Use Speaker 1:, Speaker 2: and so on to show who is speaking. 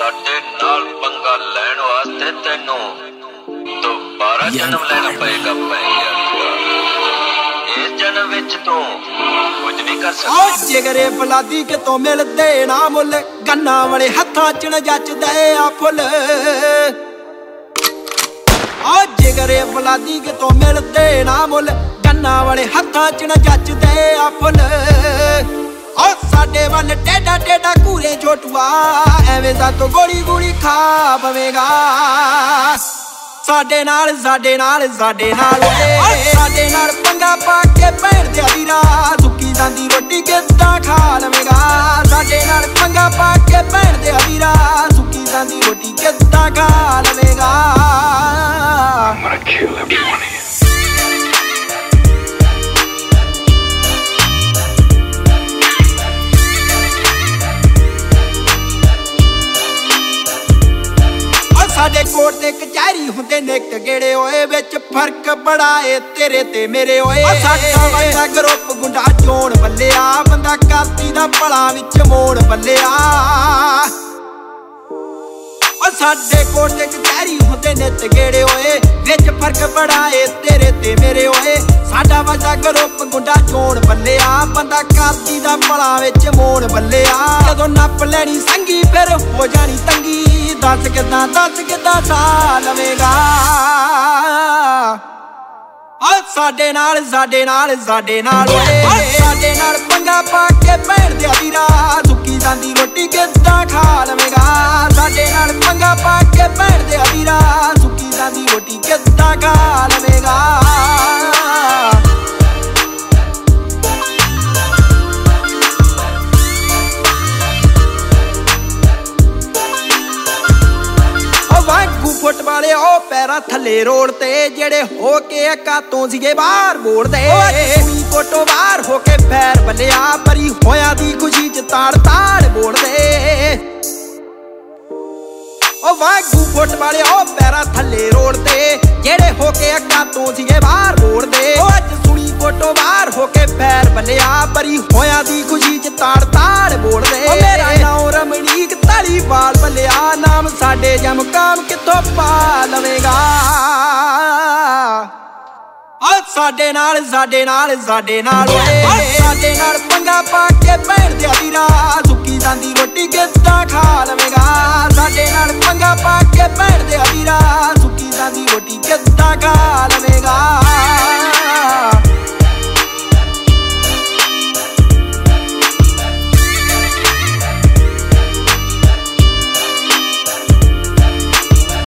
Speaker 1: ਸਾਡੇ ਨਾਲ ਪੰਗਾ ਲੈਣ ਵਾਸਤੇ ਤੈਨੂੰ ਦੁਬਾਰਾ ਜਨਮ ਲੈਣਾ ਪਏਗਾ ਇਸ ਜਨਮ ਵਿੱਚ ਤੂੰ ਕੁਝ ਨਹੀਂ ਕਰ ਸਕਦਾ।
Speaker 2: ਜਿਗਰੇ ਫਲਾਦੀ ਕਿਤੋਂ ਮਿਲਦੇ ਨਾ ਮੁੱਲ, ਗੰਨਾ ਵਾਲੇ ਹੱਥਾਂ ਚ ਨ ਜੱਚਦੇ ਆ ਫੁੱਲ। ਜਿਗਰੇ ਫਲਾਦੀ ਕਿਤੋਂ ਮਿਲਦੇ ਨਾ ਮੁੱਲ, ਗੰਨਾ ਵਾਲੇ ਹੱਥਾਂ ਚ ਨ ਜੱਚਦੇ ਆ ਫੁੱਲ। ਸਾਡੇ ਵੱਲ ਟੇਡਾ ਟੇਡਾ ਘੂਰੇ ਛੋਟੂਆ, ਐਵੇਂ ਸਾਤੋਂ ਗੋਲੀ ਗੋਲੀ ਖਾ ਪਵੇਗਾ। ਸਾਡੇ ਨਾਲ ਸਾਡੇ ਨਾਲ ਸਾਡੇ ਨਾਲ ਸਾਡੇ ਨਾਲ ਪੰਗਾ ਪਾ ਕੇ ਭੈਣ ਦੇ ਵੀਰਾ, ਸੁੱਕੀ ਜਾਂਦੀ ਰੋਟੀ ਕਿੱਦਾਂ ਖਾ ਲਵੇਗਾ। ਸਾਡੇ ਨਾਲ ਪੰਗਾ ਪਾ ਕੇ ਭੈਣ ਦੇ ਵੀਰਾ, ਸੁੱਕੀ ਜਾਂਦੀ ਰੋਟੀ ਕਿੱਦਾਂ ਖਾ ਲਵੇਗਾ। ਸਾਡੇ ਕੋਟ ਤੇ ਕਚਹਿਰੀ ਹੁੰਦੇ ਨੇ ਕਗੇੜੇ ਓਏ, ਵਿੱਚ ਫਰਕ ਬੜਾ ਏ ਤੇਰੇ ਤੇ ਮੇਰੇ ਓਏ। ਸਾਡਾ ਵਾਲਾ ਗਰੁੱਪ ਗੁੰਡਾ ਚੋਣ ਬੱਲਿਆ, ਬੰਦਾ ਕਾਤੀ ਦਾ ਭਲਾ ਵਿੱਚ ਮੋੜ ਬੱਲਿਆ। ਸਾਡੇ ਕੋਟ ਤੇ ਕਚਹਿਰੀ ਹੁੰਦੇ ਨੇ ਤਗੇੜੇ ਓਏ, ਵਿੱਚ ਫਰਕ ਬੜਾ ਏ ਤੇਰੇ ਤੇ ਮੇਰੇ ਓਏ। ਸਾਡਾ ਵਾਲਾ ਗਰੁੱਪ ਗੁੰਡਾ ਚੋਣ ਬੱਲਿਆ, ਬੰਦਾ ਕਾਤੀ ਦਾ ਭਲਾ ਵਿੱਚ ਮੋੜ ਬੱਲਿਆ। ਜਦੋਂ ਨੱਪ ਲੈਣੀ ਸੰਗੀ ਫਿਰ ਹੋ ਜਾਣੀ ਤੰਗੀ, ਦੱਸ ਕਿੱਦਾਂ ਸਾ ਲਵੇਗਾ। ਸਾਡੇ ਨਾਲ ਸਾਡੇ ਨਾਲ ਸਾਡੇ ਨਾਲ ਸਾਡੇ ਨਾਲ ਪੰਗਾ ਪਾ ਕੇ ਭੈਣ ਦੇ ਵੀਰਾ, ਸੁੱਕੀ ਜਾਂਦੀ ਰੋਟੀ ਕਿੱਦਾਂ ਖਾ ਲਵੇਗਾ। ਸਾਡੇ ਨਾਲ ਪੰਗਾ ਪਾ ਕੇ ਭੈਣ ਦੇ ਵੀਰਾ, ਸੁੱਕੀ ਜਾਂਦੀ ਰੋਟੀ ਕਿੱਦਾਂ ਖਾ ਲਵੇਗਾ। ਫੁੱਟ ਵਾਲੇ ਉਹ ਪੈਰਾਂ ਥੱਲੇ ਰੋਡ ਤੇ, ਜਿਹੜੇ ਹੋ ਕੇ ਕਾਤੋਂ ਸੀਗੇ ਬਾਹਰ ਬੋਲਦੇ। ਕੁੜੀ ਕੋਟੋ ਬਾਹਰ ਹੋ ਕੇ ਫੈਰ ਬੱਲਿਆ, ਪਰੀ ਹੋਇਆ ਦੀ ਖੁਸ਼ੀ ਚ ਤਾੜ ਤਾੜ ਬੋਲਦੇ। ਉਹ ਵਾਗੂ ਫੁੱਟ ਵਾਲੇ ਉਹ ਪੈਰਾਂ ਥੱਲੇ ਰੋਡ ਤੇ, ਜਿਹੜੇ ਹੋ ਕੇ ਕਾਤੋਂ ਸੀਗੇ ਬਾਹਰ ਬੋਲਦੇ। ਅੱਜ ਸੁਣੀ ਕੋਟੋ ਬਾਹਰ ਹੋ ਕੇ ਫੈਰ ਬੱਲਿਆ, ਪਰੀ ਹੋਇਆ ਦੀ ਖੁਸ਼ੀ ਚ ਤਾੜ ਤਾੜ ਬੋਲਦੇ। ਮੇਰਾ ਨਾਮ ਰਮਣੀਕ ਧਾਲੀਵਾਲ ਬੱਲਿਆ, ਨਾਮ ਸਾਡੇ ਜਮਕਾਮ ਕਿੱਥੋਂ ਪਾ ਲਵੇਗਾ। ਸਾਡੇ ਨਾਲ ਸਾਡੇ ਨਾਲ ਸਾਡੇ ਨਾਲ ਸਾਡੇ ਨਾਲ ਪੰਗਾ ਪਾ ਕੇ ਭੈਣ ਦੇ